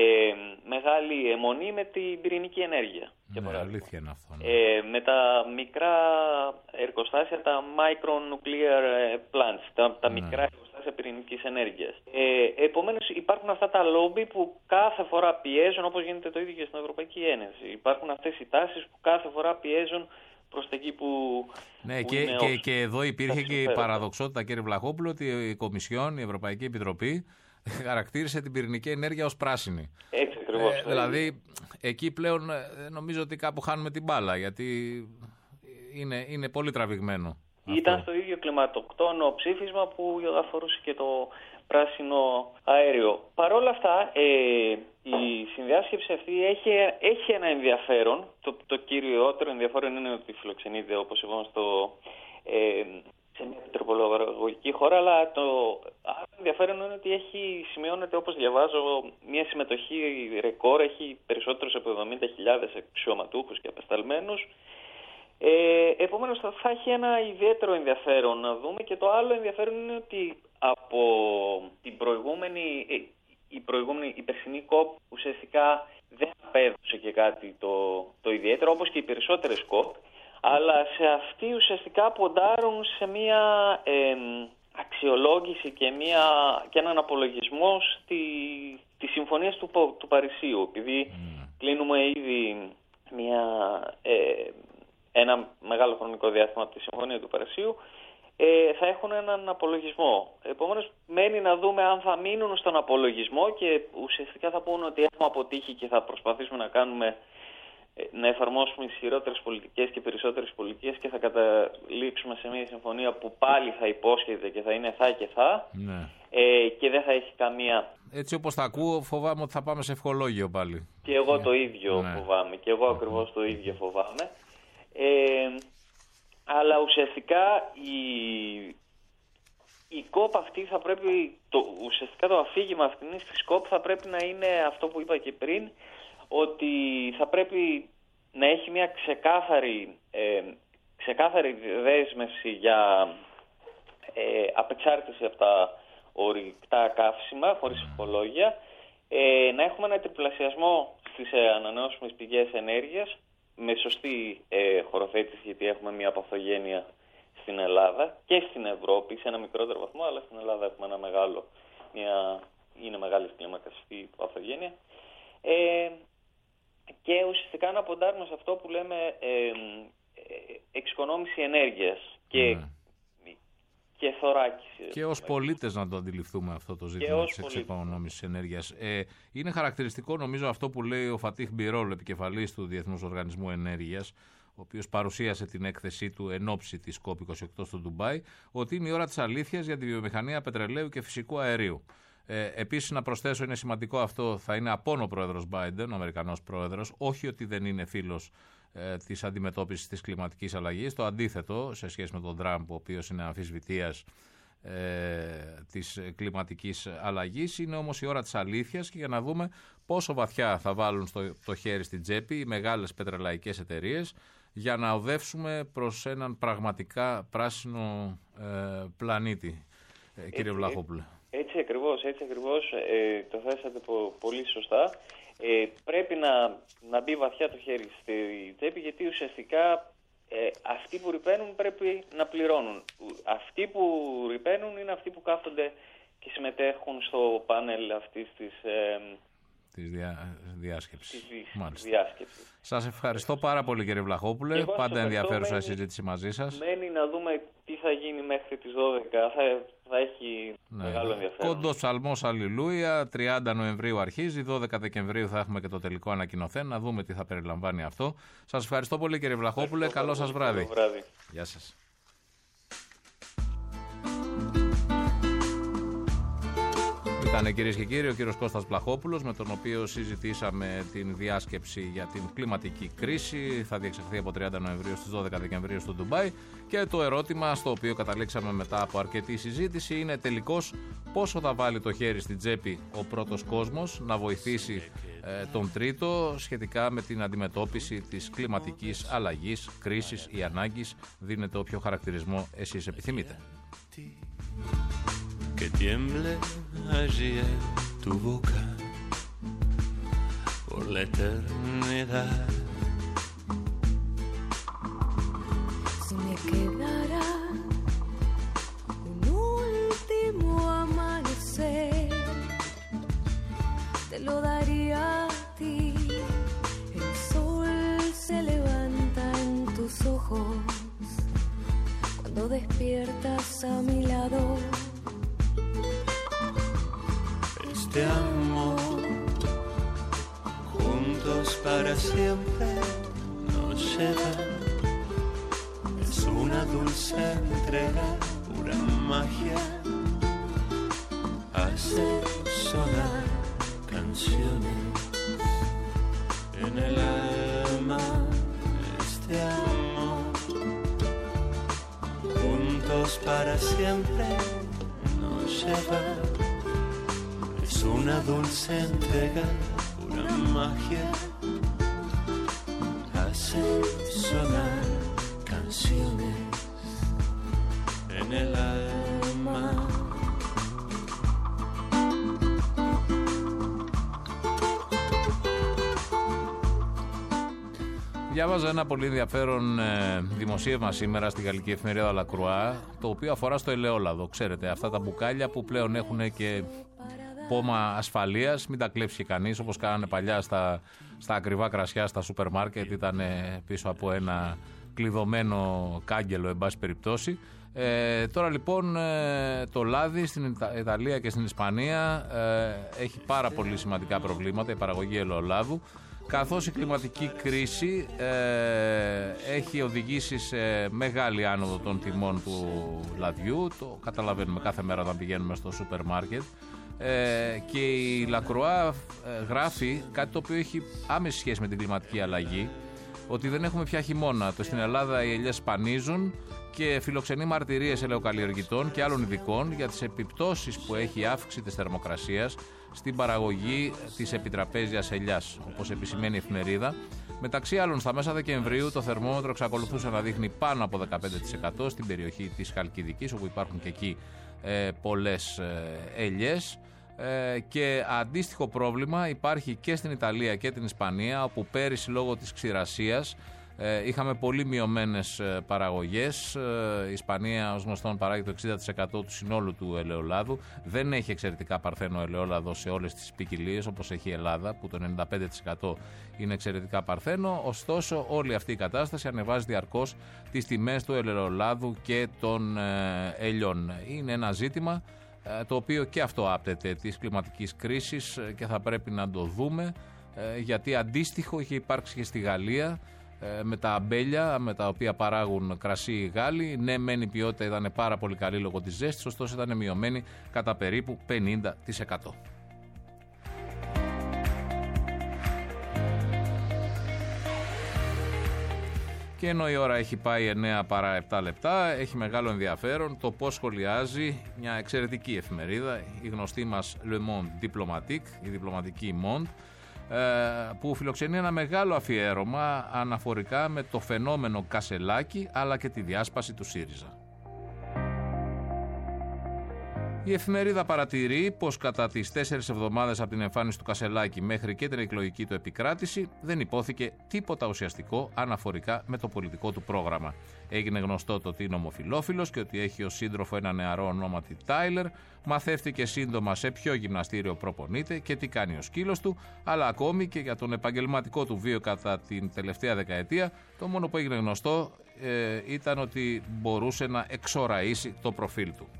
μεγάλη αιμονή με την πυρηνική ενέργεια. Ναι, αλήθεια είναι αυτό. Ναι. Ε, με τα μικρά εργοστάσια, τα micronuclear plants, τα, τα ναι. μικρά εργοστάσια πυρηνικής ενέργειας. Ε, επομένως, υπάρχουν αυτά τα λόμπι που κάθε φορά πιέζουν, όπως γίνεται το ίδιο και στην Ευρωπαϊκή Ένωση. Υπάρχουν αυτές οι τάσεις που κάθε φορά πιέζουν προς τα εκεί που, ναι, που και, είναι και, και εδώ υπήρχε και η παραδοξότητα, κύριε Βλαχόπουλο, ότι η Κομισιόν, η Ευρωπαϊκή Επιτροπή, χαρακτήρισε την πυρηνική ενέργεια ως πράσινη. Έτσι ακριβώς. Ε, δηλαδή, εκεί πλέον νομίζω ότι κάπου χάνουμε την μπάλα, γιατί είναι, είναι πολύ τραβηγμένο. Ήταν αυτό. στο ίδιο κλιματοκτόνο ψήφισμα που αφορούσε και το πράσινο αέριο. Παρ' όλα αυτά, ε, η συνδιάσκεψη αυτή έχει, έχει ένα ενδιαφέρον. Το, το κυριότερο ενδιαφέρον είναι ότι φιλοξενείται, όπως είπαμε, στο, ε, σε μια επιτροπολογική χώρα, αλλά το άλλο ενδιαφέρον είναι ότι έχει, σημειώνεται, όπως διαβάζω, μια συμμετοχή ρεκόρ, έχει περισσότερους από εβδομήντα χιλιάδες αξιωματούχους και απεσταλμένους. Ε, επομένως θα, θα έχει ένα ιδιαίτερο ενδιαφέρον να δούμε, και το άλλο ενδιαφέρον είναι ότι από την προηγούμενη, η προηγούμενη η περσινή κοπ ουσιαστικά δεν απέδωσε και κάτι το, το ιδιαίτερο, όπως και οι περισσότερες κοπ, αλλά σε αυτή ουσιαστικά ποντάρουν σε μια ε, αξιολόγηση και, μια, και έναν απολογισμό στη, της συμφωνίας του, του Παρισίου, επειδή mm. κλείνουμε ήδη μια... Ε, ένα μεγάλο χρονικό διάστημα από τη Συμφωνία του Παρισίου, ε, θα έχουν έναν απολογισμό. Επομένως, μένει να δούμε αν θα μείνουν στον απολογισμό και ουσιαστικά θα πούνε ότι έχουμε αποτύχει και θα προσπαθήσουμε να κάνουμε, ε, να εφαρμόσουμε ισχυρότερες πολιτικές και περισσότερες πολιτικές και θα καταλήξουμε σε μια συμφωνία που πάλι θα υπόσχεται και θα είναι θα και θα, ναι. ε, και δεν θα έχει καμία... Έτσι όπως τα ακούω, φοβάμαι ότι θα πάμε σε ευχολόγιο πάλι. Και εγώ το ίδιο ναι. φοβάμαι. Και εγώ ακριβώς το ίδιο φοβάμαι. Ε, αλλά ουσιαστικά η, η κοπ αυτή θα πρέπει, το, ουσιαστικά το αφήγημα αυτής της κοπ θα πρέπει να είναι αυτό που είπα και πριν, ότι θα πρέπει να έχει μια ξεκάθαρη, ε, ξεκάθαρη δέσμευση για ε, απεξάρτηση από τα ορυκτά καύσιμα, χωρίς ευχολόγια, ε, να έχουμε ένα τριπλασιασμό στις ε, ανανεώσιμες πηγές ενέργειας, με σωστή ε, χωροθέτηση, γιατί έχουμε μια παθογένεια στην Ελλάδα και στην Ευρώπη σε ένα μικρότερο βαθμό, αλλά στην Ελλάδα έχουμε ένα μεγάλο, μια, είναι μεγάλη κλίμακα στη παθογένεια. Ε, και ουσιαστικά να ποντάρουμε σε αυτό που λέμε ε, ε, εξοικονόμηση ενέργειας και, mm. και θωράκιση. Και ως πολίτες να το αντιληφθούμε αυτό το ζήτημα της εξοικονόμησης ενέργειας. Ε, είναι χαρακτηριστικό νομίζω αυτό που λέει ο Φατίχ Μπιρόλ, επικεφαλής του Διεθνούς Οργανισμού Ενέργειας, ο οποίος παρουσίασε την έκθεσή του εν ώψη της κοπ είκοσι οκτώ στο Ντουμπάι, ότι είναι η ώρα της αλήθειας για τη βιομηχανία πετρελαίου και φυσικού αερίου. Ε, επίσης, να προσθέσω, είναι σημαντικό αυτό, θα είναι απόν ο πρόεδρος Μπάιντεν, ο Αμερικανός πρόεδρος, όχι ότι δεν είναι φίλος ε, της αντιμετώπισης της κλιματικής αλλαγής, το αντίθετο σε σχέση με τον Τραμπ, ο οποίος είναι αμφισβητείας ε, της κλιματικής αλλαγής. Είναι όμως η ώρα της αλήθειας και για να δούμε πόσο βαθιά θα βάλουν στο, το χέρι στην τσέπη οι μεγάλες πετρελαϊκές εταιρείες για να οδεύσουμε προς έναν πραγματικά πράσινο ε, πλανήτη. Ε, κύριε Βλαχόπουλε. Έτσι ακριβώς, έτσι ακριβώς ε, το θέσατε πολύ σωστά. Ε, πρέπει να, να μπει βαθιά το χέρι στη τσέπη, γιατί ουσιαστικά ε, αυτοί που ρηπαίνουν πρέπει να πληρώνουν. Αυτοί που ρηπαίνουν είναι αυτοί που κάθονται και συμμετέχουν στο πάνελ αυτής της... Ε, Της διά, διάσκεψης. Της διάσκεψης. Σας ευχαριστώ πάρα πολύ κύριε Βλαχόπουλε. Πάντα ενδιαφέρουσα η συζήτηση μαζί σας. Μένει να δούμε τι θα γίνει μέχρι τις δώδεκα. Θα, θα έχει ναι. μεγάλο ενδιαφέρον. Κόντος ψαλμός αλληλούια. τριάντα Νοεμβρίου αρχίζει. δώδεκα Δεκεμβρίου θα έχουμε και το τελικό ανακοινωθέν. Να δούμε τι θα περιλαμβάνει αυτό. Σας ευχαριστώ πολύ κύριε Βλαχόπουλε. Καλό σας βράδυ. βράδυ. Γεια σας. Ήταν κυρίες και κύριοι ο κύριος Κώστας Βλαχόπουλος, με τον οποίο συζητήσαμε την διάσκεψη για την κλιματική κρίση. Θα διεξαχθεί από τριάντα Νοεμβρίου στις δώδεκα Δεκεμβρίου στο Ντουμπάι. Και το ερώτημα στο οποίο καταλήξαμε μετά από αρκετή συζήτηση είναι τελικώς πόσο θα βάλει το χέρι στην τσέπη ο πρώτος κόσμος να βοηθήσει ε, τον τρίτο σχετικά με την αντιμετώπιση της κλιματικής αλλαγής, κρίσης ή ανάγκης. Δίνετε όποιο χαρακτηρισμό εσείς επιθυμείτε. Que tiemble allí en tu boca por la eternidad. Si me quedara un último amanecer, te lo daría a ti. El sol se levanta en tus ojos cuando despiertas a mi lado. Te amo, juntos para siempre nos lleva, es una dulce entrega. pura magia, hace sonar canciones en el alma, este amor, juntos para siempre nos lleva, es una dulce entrega, pura magia, hace sonar canciones en el alma. Διάβαζα ένα πολύ ενδιαφέρον ε, δημοσίευμα σήμερα στη γαλλική εφημερίδα Λακρουά, το οποίο αφορά στο ελαιόλαδο. Ξέρετε, αυτά τα μπουκάλια που πλέον έχουν και πόμα ασφαλείας, μην τα κλέψει και κανείς, όπως κάνανε παλιά στα, στα ακριβά κρασιά, στα σούπερ μάρκετ, ήταν πίσω από ένα κλειδωμένο κάγκελο, εν πάση περιπτώσει. Ε, τώρα λοιπόν ε, το λάδι στην Ιταλία και στην Ισπανία ε, έχει πάρα πολύ σημαντικά προβλήματα, η παραγωγή ελαιολάδου, καθώς η κλιματική κρίση ε, έχει οδηγήσει σε μεγάλη άνοδο των τιμών του λαδιού. Το καταλαβαίνουμε κάθε μέρα όταν πηγαίνουμε στο σούπερ μάρκετ. Ε, και η Λακρουά ε, γράφει κάτι το οποίο έχει άμεση σχέση με την κλιματική αλλαγή, ότι δεν έχουμε πια χειμώνα. Το στην Ελλάδα οι ελιές σπανίζουν και φιλοξενεί μαρτυρίες ελαιοκαλλιεργητών και άλλων ειδικών για τις επιπτώσεις που έχει η αύξηση της θερμοκρασίας στην παραγωγή της επιτραπέζιας ελιάς. Όπως επισημαίνει η εφημερίδα, μεταξύ άλλων στα μέσα Δεκεμβρίου το θερμόμετρο εξακολουθούσε να δείχνει πάνω από δεκαπέντε τοις εκατό στην περιοχή της Χαλκιδικής, όπου υπάρχουν και εκεί ε, πολλές ε, ελιές. Ε, και αντίστοιχο πρόβλημα υπάρχει και στην Ιταλία και την Ισπανία, όπου πέρυσι λόγω της ξηρασίας ε, είχαμε πολύ μειωμένες ε, παραγωγές. Ε, η Ισπανία ως γνωστόν παράγει το εξήντα τοις εκατό του συνόλου του ελαιολάδου. Δεν έχει εξαιρετικά παρθένο ελαιόλαδο σε όλες τις ποικιλίες όπως έχει η Ελλάδα, που το ενενήντα πέντε τοις εκατό είναι εξαιρετικά παρθένο. Ωστόσο όλη αυτή η κατάσταση ανεβάζει διαρκώς τις τιμές του ελαιολάδου και των ε, ελιών. Είναι ένα ζήτημα το οποίο και αυτό άπτεται της κλιματικής κρίσης και θα πρέπει να το δούμε, γιατί αντίστοιχο είχε υπάρξει και στη Γαλλία με τα αμπέλια με τα οποία παράγουν κρασί οι Γάλλοι. Ναι, μεν η ποιότητα ήταν πάρα πολύ καλή λόγω της ζέστης, ωστόσο ήταν μειωμένη κατά περίπου πενήντα τοις εκατό. Και ενώ η ώρα έχει πάει εννέα παρά επτά λεπτά, έχει μεγάλο ενδιαφέρον το πώς σχολιάζει μια εξαιρετική εφημερίδα, η γνωστή μας Le Monde Diplomatique, η διπλωματική Monde, που φιλοξενεί ένα μεγάλο αφιέρωμα αναφορικά με το φαινόμενο Κασελάκη αλλά και τη διάσπαση του ΣΥΡΙΖΑ. Η εφημερίδα παρατηρεί πως κατά τις τέσσερις εβδομάδες από την εμφάνιση του Κασελάκη μέχρι και την εκλογική του επικράτηση δεν υπόθηκε τίποτα ουσιαστικό αναφορικά με το πολιτικό του πρόγραμμα. Έγινε γνωστό το ότι είναι ομοφυλόφιλος και ότι έχει ως σύντροφο ένα νεαρό ονόματι Τάιλερ, μαθεύτηκε σύντομα σε ποιο γυμναστήριο προπονείται και τι κάνει ο σκύλος του, αλλά ακόμη και για τον επαγγελματικό του βίο κατά την τελευταία δεκαετία, το μόνο που έγινε γνωστό ε, ήταν ότι μπορούσε να εξοραίσει το προφίλ του.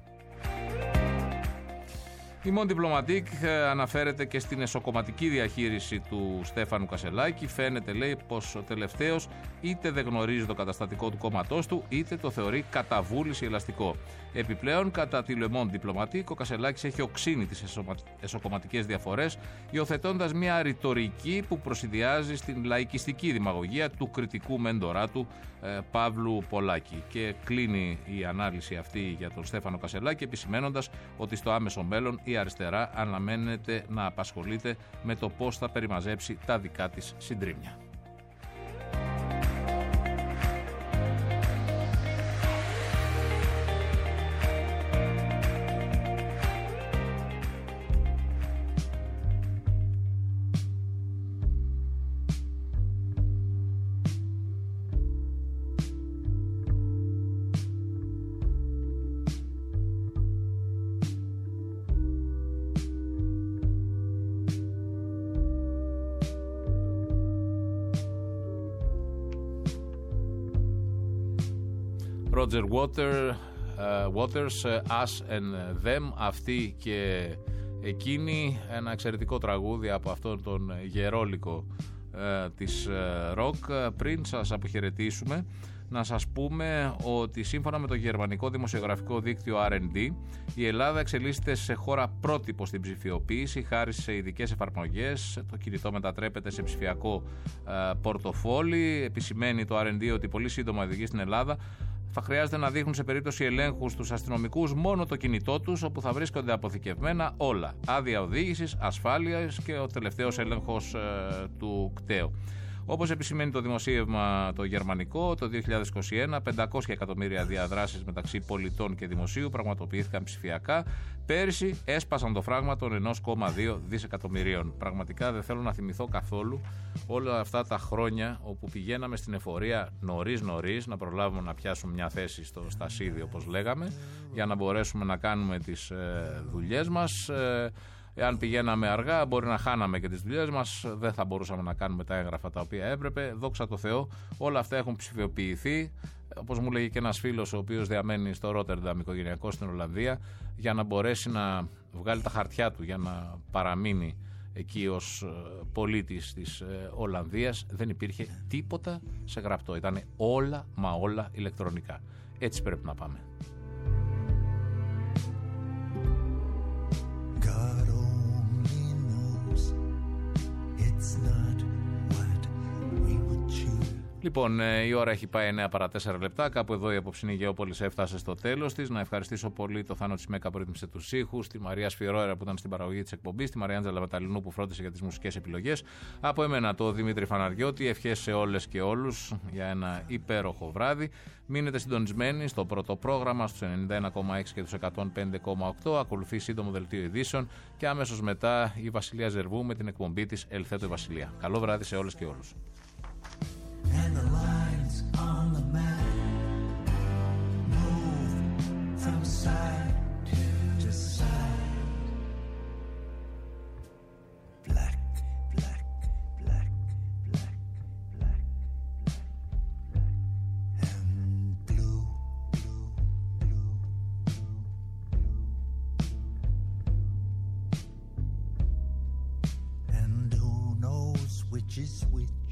Η Monde Diplomatique αναφέρεται και στην εσωκομματική διαχείριση του Στέφανου Κασελάκη. Φαίνεται, λέει, πως ο τελευταίος είτε δεν γνωρίζει το καταστατικό του κόμματός του, είτε το θεωρεί κατά βούληση ελαστικό. Επιπλέον, κατά τη Le Monde Diplomatique, ο Κασελάκης έχει οξύνει τις εσωκομματικές διαφορές, υιοθετώντας μια ρητορική που προσηδιάζει στην λαϊκιστική δημαγωγία του κριτικού μέντορά του ε, Παύλου Πολάκη. Και κλείνει η ανάλυση αυτή για τον Στέφανο Κασελάκη, επισημένοντας ότι στο άμεσο μέλλον η αριστερά αναμένεται να απασχολείται με το πώς θα περιμαζέψει τα δικά της συντρίμμια. Roger Water, uh, Waters, uh, Us and Them, αυτή και εκείνη, ένα εξαιρετικό τραγούδι από αυτόν τον γερόλικο ε, της ροκ. Ε, πριν σας αποχαιρετήσουμε, να σας πούμε ότι σύμφωνα με το γερμανικό δημοσιογραφικό δίκτυο αρ εν ντι, η Ελλάδα εξελίσσεται σε χώρα πρότυπο στην ψηφιοποίηση χάρη σε ειδικές εφαρμογές. Το κινητό μετατρέπεται σε ψηφιακό ε, πορτοφόλι. Επισημαίνει το αρ εν ντι ότι πολύ σύντομα οι οδηγοί στην Ελλάδα θα χρειάζεται να δείχνουν σε περίπτωση ελέγχου στους αστυνομικούς μόνο το κινητό τους, όπου θα βρίσκονται αποθηκευμένα όλα. Άδεια οδήγησης, ασφάλειας και ο τελευταίος έλεγχος ε, του κταίου. Όπως επισημαίνει το δημοσίευμα το γερμανικό, το δύο χιλιάδες είκοσι ένα πεντακόσια εκατομμύρια διαδράσεις μεταξύ πολιτών και δημοσίου πραγματοποιήθηκαν ψηφιακά. Πέρυσι έσπασαν το φράγμα των ένα κόμμα δύο δισεκατομμυρίων. Πραγματικά δεν θέλω να θυμηθώ καθόλου όλα αυτά τα χρόνια όπου πηγαίναμε στην εφορία νωρίς νωρίς να προλάβουμε να πιάσουμε μια θέση στο στασίδι, όπως λέγαμε, για να μπορέσουμε να κάνουμε τις ε, δουλειές μας. Ε, Εάν πηγαίναμε αργά, μπορεί να χάναμε και τις δουλειές μας, δεν θα μπορούσαμε να κάνουμε τα έγγραφα τα οποία έπρεπε. Δόξα τω Θεώ, όλα αυτά έχουν ψηφιοποιηθεί. Όπως μου λέγει και ένας φίλος, ο οποίος διαμένει στο Ρότερνταμ, οικογενειακό στην Ολλανδία, για να μπορέσει να βγάλει τα χαρτιά του, για να παραμείνει εκεί ως πολίτης της Ολλανδίας, δεν υπήρχε τίποτα σε γραπτό. Ήταν όλα μα όλα ηλεκτρονικά. Έτσι πρέπει να πάμε. God only knows it's not what we would choose. Λοιπόν, η ώρα έχει πάει εννέα παρά τέσσερα λεπτά. Κάπου εδώ η απόψινή Γεώπολης έφτασε στο τέλος της. Να ευχαριστήσω πολύ το Θάνο Τσιμέκα που ρύθμισε τους ήχους, τη Μαρία Σφυρόερα που ήταν στην παραγωγή της εκπομπής, τη Μαριάντζελα Μεταλλινού που φρόντισε για τις μουσικές επιλογές. Από εμένα, το Δημήτρη Φαναριώτη, ευχές σε όλες και όλους για ένα υπέροχο βράδυ. Μείνετε συντονισμένοι στο πρώτο πρόγραμμα, στους ενενήντα ένα κόμμα έξι και τους εκατόν πέντε κόμμα οκτώ. Ακολουθεί σύντομο δελτίο ειδήσεων και αμέσως μετά η Βασιλεία Ζερβού με την εκπομπή της Ελθέτω η Βασιλεία. Καλό βράδυ σε όλες και όλους. And the lines on the map move from side to side. Black, black, black, black, black, black, and blue, blue, blue, blue, blue. And who knows which is which?